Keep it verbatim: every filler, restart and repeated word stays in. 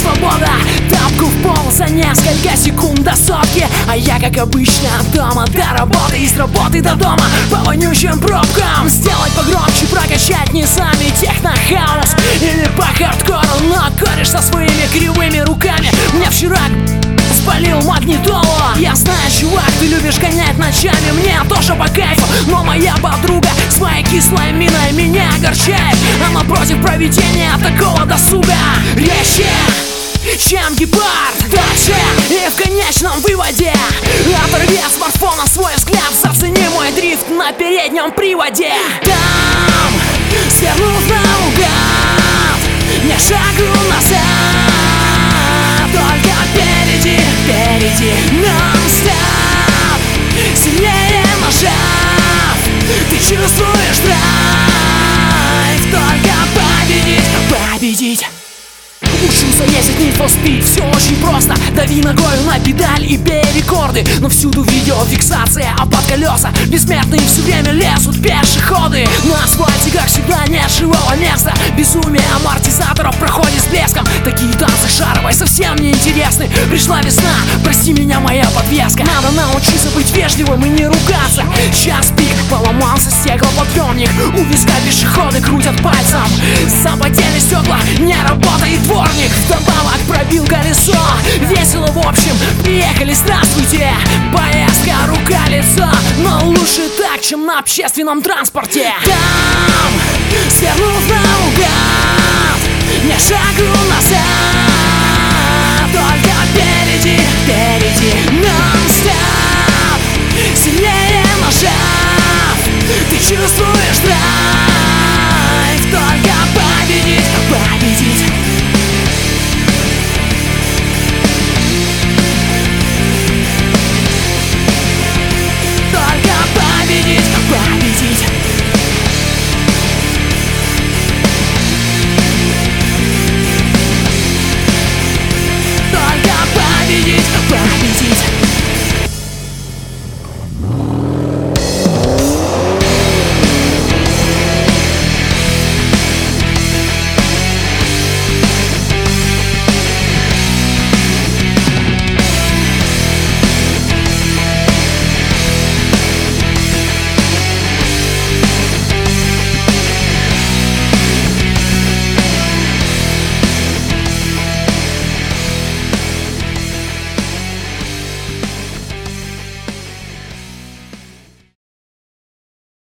свобода. Тапку в пол за несколько секунд до сотки. А я, как обычно, дома до работы и с работы до дома по вонючим пробкам. Сделать погромче, прокачать низами техно-хаус или по хардкору, но кореш со своими кривыми руками мне вчера спалил магнитолу. Я знаю, чувак, ты любишь гонять ночами, мне тоже по кайфу, но моя подруга своей кислой миной меня огорчает. Она против проведения такого досуга резче, чем гепард, дальше и в конечном выводе. Оторви от смартфона свой взгляд, зацени мой дрифт на переднем приводе. Там, свернув наугад, не шагу назад, только впереди, впереди нон-стоп. Сильнее нажав, ты чувствуешь драйв, только победить, победить. Учился ездить Need for Speed, все очень просто. Дави ногою на педаль и бей рекорды. Но всюду видеофиксация, а под колеса бессмертные все время лезут пешеходы. На асфальте, как всегда, нет живого места. Безумие амортизаторов проходит с блеском. Такие танцы шаровой совсем не интересны. Пришла весна, прости меня, моя подвеска. Надо научиться быть вежливым и не ругаться. Час пик, поломался стеклоподъемник. У виска пешеходы крутят пальцем. Запотели стекла, не работает дворник. Вдобавок пробил колесо. Весело в общем, приехали, здравствуйте. Поездка рука-лицо, но лучше так, чем на общественном транспорте. Там, свернув